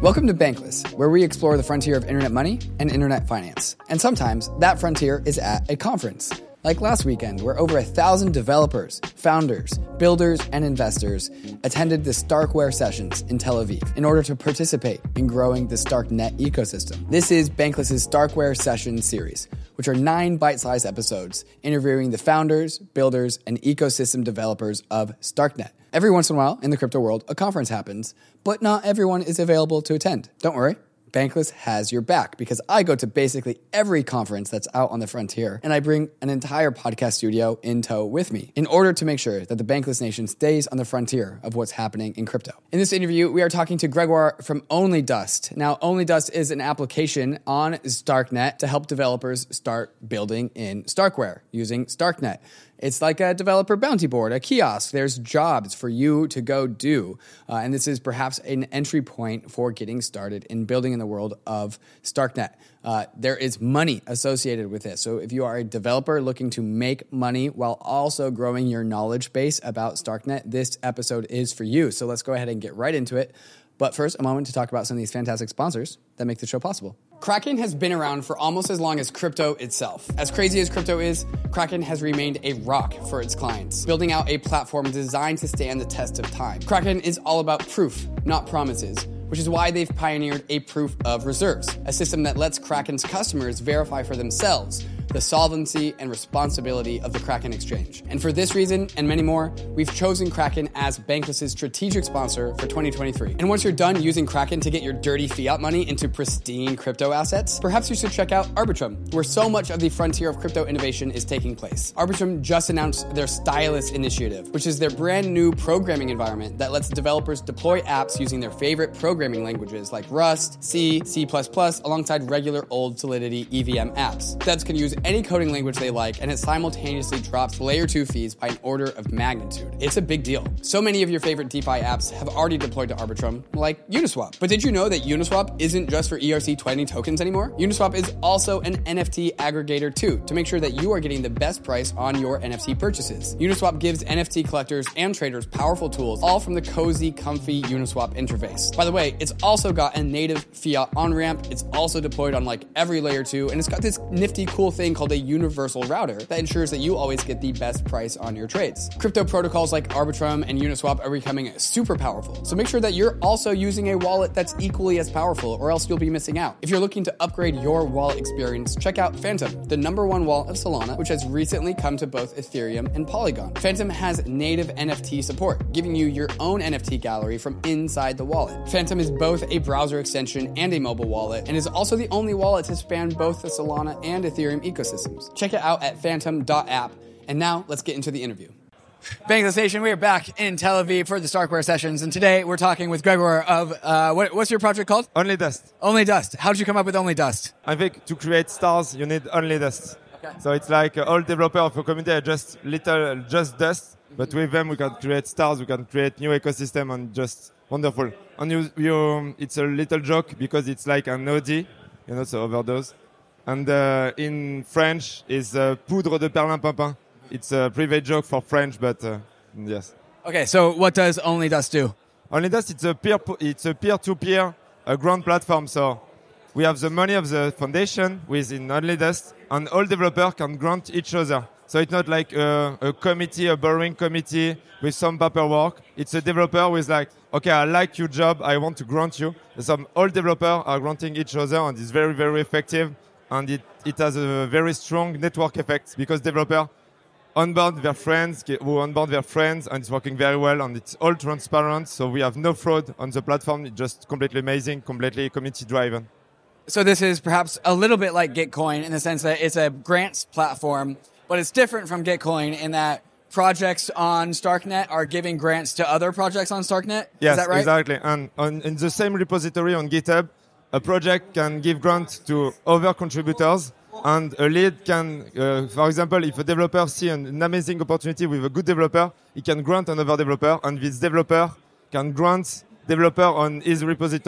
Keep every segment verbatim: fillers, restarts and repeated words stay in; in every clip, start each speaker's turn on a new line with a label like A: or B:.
A: Welcome to Bankless, where we explore the frontier of internet money and internet finance. And sometimes that frontier is at a conference. Like last weekend, where over a thousand developers, founders, builders, and investors attended the Starkware sessions in Tel Aviv in order to participate in growing the StarkNet ecosystem. This is Bankless' Starkware session series, which are nine bite-sized episodes interviewing the founders, builders, and ecosystem developers of StarkNet. Every once in a while, in the crypto world, a conference happens, but not everyone is available to attend. Don't worry. Bankless has your back because I go to basically every conference that's out on the frontier, and I bring an entire podcast studio in tow with me in order to make sure that the Bankless Nation stays on the frontier of what's happening in crypto. In this interview, we are talking to Gregoire from OnlyDust. Now, OnlyDust is an application on StarkNet to help developers start building in Starkware using StarkNet. It's like a developer bounty board, a kiosk. There's jobs for you to go do. Uh, and this is perhaps an entry point for getting started in building in the world of StarkNet. Uh, there is money associated with this. So if you are a developer looking to make money while also growing your knowledge base about StarkNet, this episode is for you. So let's go ahead and get right into it. But first, a moment to talk about some of these fantastic sponsors that make the show possible. Kraken has been around for almost as long as crypto itself. As crazy as crypto is, Kraken has remained a rock for its clients, building out a platform designed to stand the test of time. Kraken is all about proof, not promises, which is why they've pioneered a proof of reserves, a system that lets Kraken's customers verify for themselves the solvency and responsibility of the Kraken exchange. And for this reason and many more, we've chosen Kraken as Bankless' strategic sponsor for twenty twenty-three. And once you're done using Kraken to get your dirty fiat money into pristine crypto assets, perhaps you should check out Arbitrum, where so much of the frontier of crypto innovation is taking place. Arbitrum just announced their Stylus initiative, which is their brand new programming environment that lets developers deploy apps using their favorite programming languages like Rust, C, C plus plus, alongside regular old Solidity E V M apps. Devs can use any coding language they like, and it simultaneously drops layer two fees by an order of magnitude. It's a big deal. So many of your favorite DeFi apps have already deployed to Arbitrum, like Uniswap. But did you know that Uniswap isn't just for E R C twenty tokens anymore? Uniswap is also an N F T aggregator too, to make sure that you are getting the best price on your N F T purchases. Uniswap gives N F T collectors and traders powerful tools, all from the cozy, comfy Uniswap interface. By the way, it's also got a native fiat on-ramp. It's also deployed on like every layer two, and it's got this nifty cool thing called a universal router that ensures that you always get the best price on your trades. Crypto protocols like Arbitrum and Uniswap are becoming super powerful, so make sure that you're also using a wallet that's equally as powerful, or else you'll be missing out. If you're looking to upgrade your wallet experience, check out Phantom, the number one wallet of Solana, which has recently come to both Ethereum and Polygon. Phantom has native N F T support, giving you your own N F T gallery from inside the wallet. Phantom is both a browser extension and a mobile wallet, and is also the only wallet to span both the Solana and Ethereum ecosystems. Check it out at phantom dot app. And now let's get into the interview. Bankless Nation, we are back in Tel Aviv for the Starkware sessions, and today we're talking with Gregoire of, uh, what, what's your project called?
B: OnlyDust.
A: OnlyDust. How did you come up with OnlyDust?
B: I think to create stars, you need OnlyDust.
A: Okay.
B: So it's like uh, all developers of a community are just little, just dust, but with them we can create stars, we can create new ecosystem, and just wonderful. And you, you, it's a little joke because it's like an O D, you know, so overdose. And uh, in French is uh, poudre de perlimpinpin. It's a private joke for French, but uh, yes.
A: Okay, so what does OnlyDust do?
B: OnlyDust, it's a peer, it's a peer-to-peer a grant platform. So we have the money of the foundation within OnlyDust, and all developers can grant each other. So it's not like a, a committee, a borrowing committee with some paperwork. It's a developer with like, okay, I like your job, I want to grant you. Some all developers are granting each other, and it's very, very effective. And it, it has a very strong network effect because developers onboard their friends, who onboard their friends, and it's working very well, and it's all transparent, so we have no fraud on the platform. It's just completely amazing, completely community-driven.
A: So this is perhaps a little bit like Gitcoin in the sense that it's a grants platform, but it's different from Gitcoin in that projects on StarkNet are giving grants to other projects on StarkNet?
B: Yes,
A: is that right?
B: Exactly. And on, in the same repository on GitHub, a project can give grants to other contributors, and a lead can, uh, for example, if a developer sees an, an amazing opportunity with a good developer, he can grant another developer, and this developer can grant developer on his repository.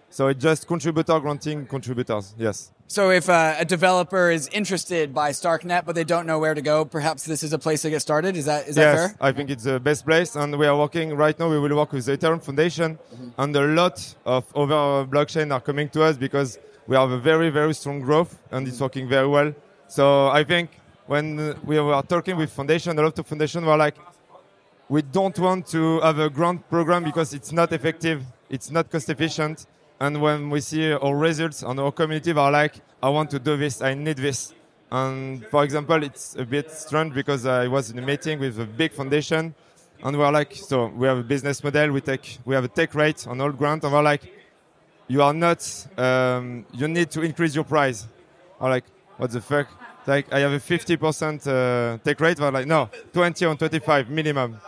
B: So it's just contributor granting contributors. Yes.
A: So if uh, a developer is interested by StarkNet, but they don't know where to go, perhaps this is a place to get started. Is that is that
B: yes,
A: fair?
B: I think it's the best place. And we are working right now. We will work with the Ethereum Foundation. Mm-hmm. And a lot of other blockchain are coming to us because we have a very, very strong growth and it's working very well. So I think when we were talking with foundation, a lot of foundation were like, we don't want to have a grant program because it's not effective, it's not cost efficient. And when we see our results and our community are like, I want to do this, I need this. And for example, it's a bit strange because I was in a meeting with a big foundation and we're like, so we have a business model, we take, we have a take rate on all grants, and we're like, you are not, um, you need to increase your price. I'm like, what the fuck? Like, I have a fifty percent uh, take rate. We're like, no, twenty or twenty-five minimum.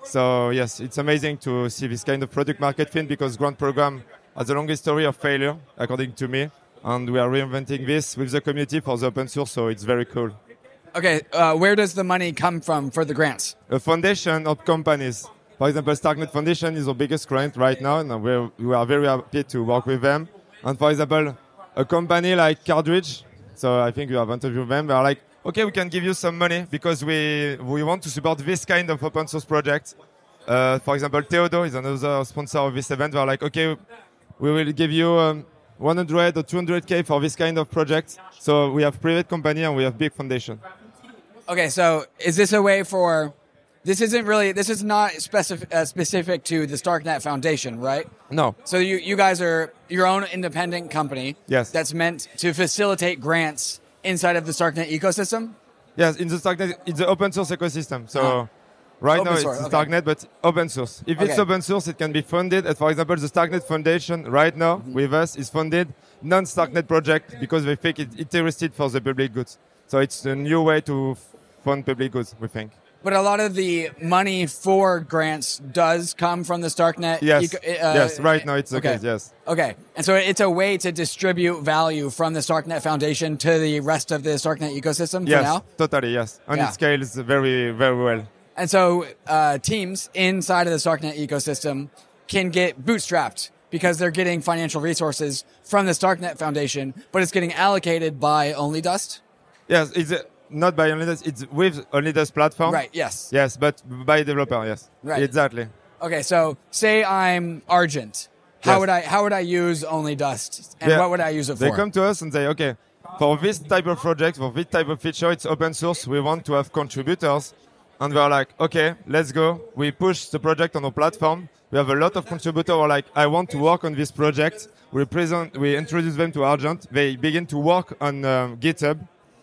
B: So yes, it's amazing to see this kind of product market fit because grant program has a long history of failure, according to me. And we are reinventing this with the community for the open source, so it's very cool.
A: Okay, uh, where does the money come from for the grants?
B: A foundation of companies. For example, StarkNet Foundation is our biggest client right now, and we're, we are very happy to work with them. And for example, a company like Cardridge, so I think you have interviewed them, they are like, okay, we can give you some money because we, we want to support this kind of open source project. Uh, for example, Theodo is another sponsor of this event. They're like, okay, we will give you um, one hundred or two hundred K for this kind of project. So we have private company and we have big foundation.
A: Okay, so is this a way for, this isn't really, this is not specific, uh, specific to the StarkNet Foundation, right?
B: No.
A: So you, you guys are your own independent company.
B: Yes.
A: That's meant to facilitate grants inside of the StarkNet ecosystem?
B: Yes, in the StarkNet, it's the open source ecosystem. So uh-huh. right open now source, it's okay. StarkNet, but open source. If okay. it's open source, it can be funded. And for example, the StarkNet Foundation right now mm-hmm. with us is funded non-StarkNet project because they think it's interested for the public goods. So it's a new way to fund public goods, we think.
A: But a lot of the money for grants does come from the StarkNet.
B: Yes,
A: eco-
B: uh, yes. Right now it's the okay. case. Yes.
A: Okay, and so it's a way to distribute value from the StarkNet Foundation to the rest of the StarkNet ecosystem.
B: Yes,
A: for now?
B: totally. Yes, and yeah. it scales very, very well.
A: And so uh, teams inside of the StarkNet ecosystem can get bootstrapped because they're getting financial resources from the StarkNet Foundation, but it's getting allocated by OnlyDust.
B: Yes, it's. A- Not by OnlyDust, it's with OnlyDust platform.
A: Right, yes.
B: Yes, but by developer, yes.
A: Right.
B: Exactly.
A: Okay, so say I'm Argent. How yes. would I how would I use OnlyDust? And yeah. what would I use it for?
B: They come to us and say, okay, for this type of project, for this type of feature, it's open source. We want to have contributors. And they're like, okay, let's go. We push the project on our platform. We have a lot of contributors who are like, I want to work on this project. We present, we introduce them to Argent. They begin to work on um, GitHub.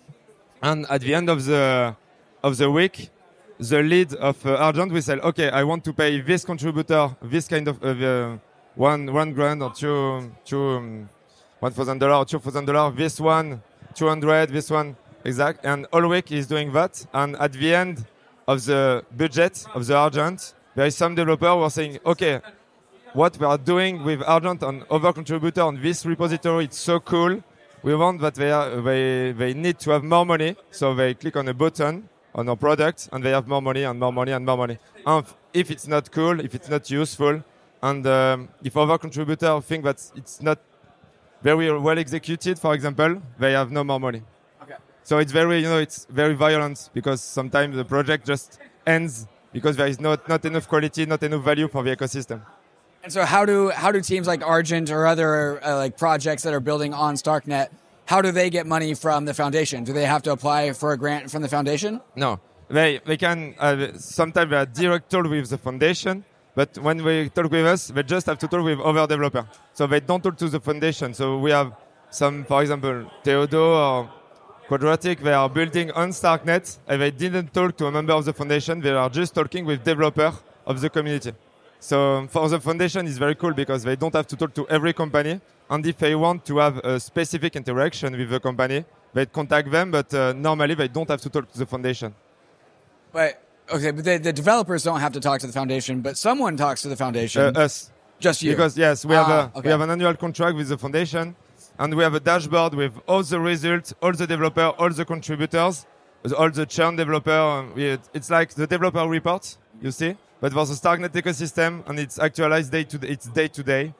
B: And at the end of the of the week, the lead of uh, Argent will say, okay, I want to pay this contributor this kind of uh, uh, one one grand or two two um, one thousand dollar or two thousand dollar. This one two hundred. This one exact. And all week he's doing that. And at the end of the budget of the Argent, there is some developer who are saying, okay, what we are doing with Argent and other contributor on this repository, it's so cool. We want that they, are, they they need to have more money, so they click on a button on our product, and they have more money and more money and more money. And if it's not cool, if it's not useful, and um, if other contributors think that it's not very well executed, for example, they have no more money. Okay. So it's very, you know, it's very violent because sometimes the project just ends because there is not, not enough quality, not enough value for the ecosystem.
A: And so how do how do teams like Argent or other uh, like projects that are building on StarkNet, how do they get money from the foundation? Do they have to apply for a grant from the foundation?
B: No. They they can, uh, sometimes they are direct talk with the foundation, but when they talk with us, they just have to talk with other developers. So they don't talk to the foundation. So we have some, for example, Theodo or Quadratic, they are building on StarkNet, and they didn't talk to a member of the foundation. They are just talking with developers of the community. So for the foundation, it's very cool because they don't have to talk to every company. And if they want to have a specific interaction with the company, they contact them, but uh, normally they don't have to talk to the foundation.
A: But, okay, but the, the developers don't have to talk to the foundation, but someone talks to the foundation.
B: Uh, us.
A: Just you.
B: Because, yes, we, ah, have a,
A: okay.
B: we have an annual contract with the foundation, and we have a dashboard with all the results, all the developers, all the contributors, all the churn developer. It's like the developer report, you see? But for the StarkNet ecosystem, and it's actualized day to day, it's day to day.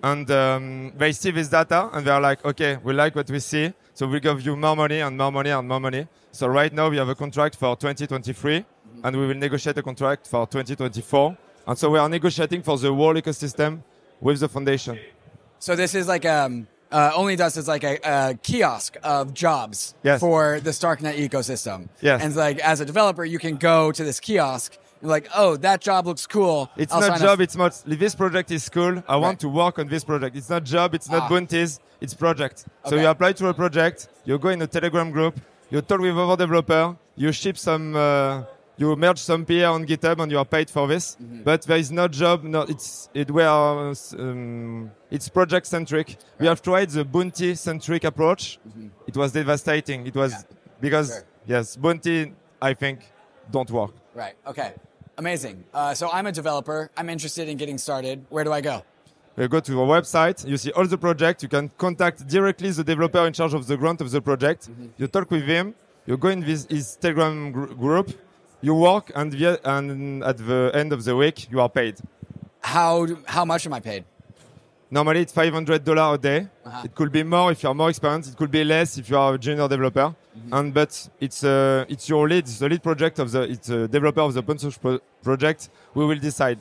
B: and um, they see this data and they're like, okay, we like what we see, so we'll give you more money and more money and more money. So right now we have a contract for twenty twenty-three, mm-hmm. and we will negotiate a contract for twenty twenty-four. And so we are negotiating for the whole ecosystem with the foundation.
A: So this is like um, uh, OnlyDust is like a, a kiosk of jobs
B: yes.
A: for the Starknet ecosystem.
B: Yes.
A: And like as a developer, you can go to this kiosk and like, oh, that job looks cool.
B: It's
A: I'll
B: not
A: sign
B: job.
A: up.
B: It's not. This project is cool. I want
A: right.
B: to work on this project. It's not job. It's not
A: ah.
B: bounties. It's project. So
A: okay.
B: you apply to a project. You go in a Telegram group. You talk with other developer. You ship some. Uh, You merge some P R on GitHub and you are paid for this, mm-hmm. but there is no job. No, it's it we are um, it's project centric. Right. We have tried the bounty centric approach. Mm-hmm. It was devastating. It was yeah. because sure. yes, bounty I think don't work.
A: Right. Okay. Amazing. Uh, so I'm a developer. I'm interested in getting started. Where do I go?
B: You go to our website. You see all the project. You can contact directly the developer in charge of the grant of the project. Mm-hmm. You talk with him. You go in this his Telegram gr- group. You work, and, via, and at the end of the week, you are paid.
A: How do, how much am I paid?
B: Normally, it's five hundred dollars a day.
A: Uh-huh.
B: It could be more if you are more experienced. It could be less if you are a junior developer. Mm-hmm. And but it's uh, it's your lead, it's the lead project of the it's a developer of the open source pro- project. We will decide.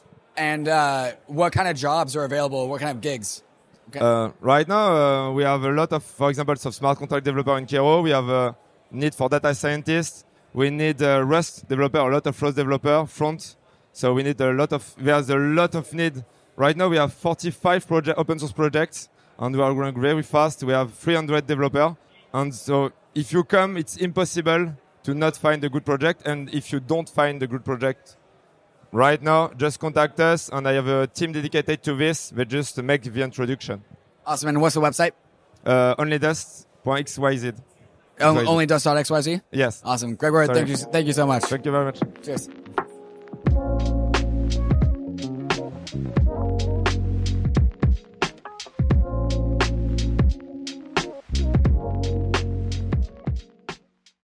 A: And uh, what kind of jobs are available? What kind of gigs? Okay.
B: Uh, right now, uh, we have a lot of, for example, some smart contract developer in Kero. We have a need for data scientists. We need a Rust developer, a lot of Rust developer front. So we need a lot of, there's a lot of need. Right now we have forty-five project, open source projects and we are growing very fast. We have three hundred developers. And so if you come, it's impossible to not find a good project. And if you don't find a good project right now, just contact us. And I have a team dedicated to this, but just to make the introduction.
A: Awesome. And what's the website?
B: Uh, onlydust dot x y z.
A: Um, onlydust dot x y z?
B: Yes.
A: Awesome. Gregor, thank you, thank you so much.
B: Thank you very much.
A: Cheers.